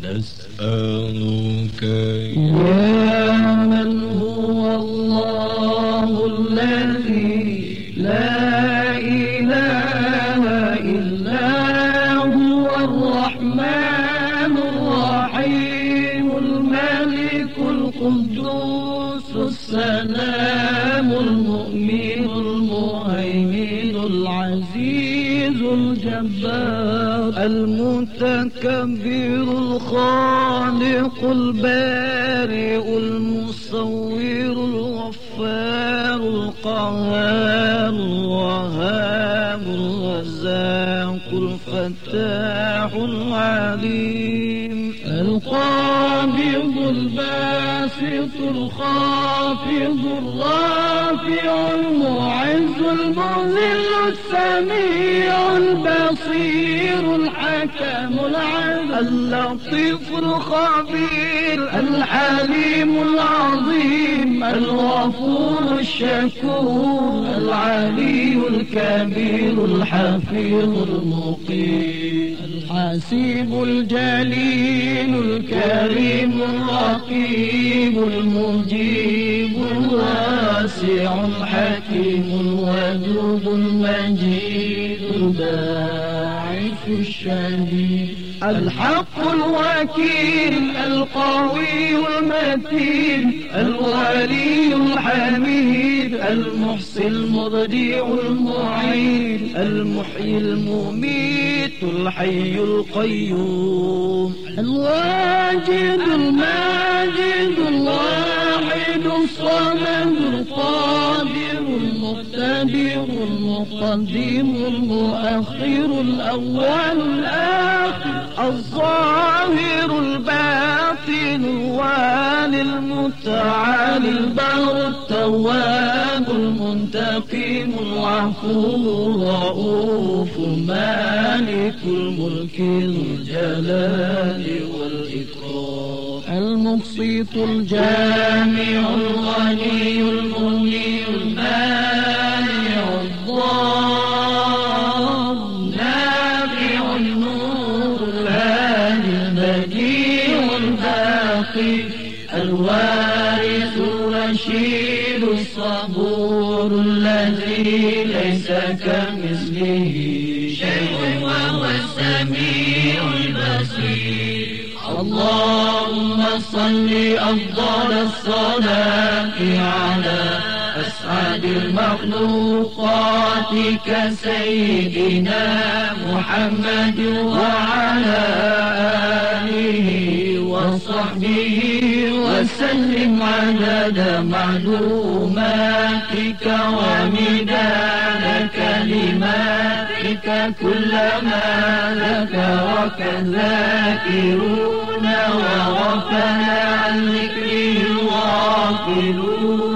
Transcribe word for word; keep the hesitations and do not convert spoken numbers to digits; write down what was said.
نسألك يا من هو الله الذي لا إله إلا هو الرحمن الرحيم الملك القدوس السلام المؤمن المهيمن العزيز الجبار المتكبر الخالق البارئ المصور الغفار القهار الوهاب الرزاق الفتاح العليم القابض الباسط الخافض الرافع المعز المذل السميع البصير الحكم العدل اللطيف الخبير الحليم العظيم الغفور الشكور العلي الكبير الحفيظ المقيم الحسيب الجليل الكريم الرقيب المجيب الواسع الحكيم الودود المجيد الباعث الشهيد الحق الوكيل القوي المتين الولي الحميد المحصي المبدع المعيد المحيي المميت الحي القيوم الواجد الماجد الواحد الصمد القادر المقتدر المقدم المؤخر الأول الآخر الظاهر الباطن الوالي المتعالي البر التواب المنتقم العفو الرؤوف مالك الملك ذو الجلال والإكرام المقسط الجامع الغني المغني المانع الضار نافع النور الهادي البديع الباقي الوارث الرشيد الصبور الذي ليس كمثله شيء وهو السميع البصير اللهم صل أفضل الصلاة على أسعد المخلوقات كسيدنا محمد وعلى آله وصحبه وسلم عدد معلوماتك ومداد كلماتك كلما ذكرك الذاكرون وغفل عن ذكره الغافلون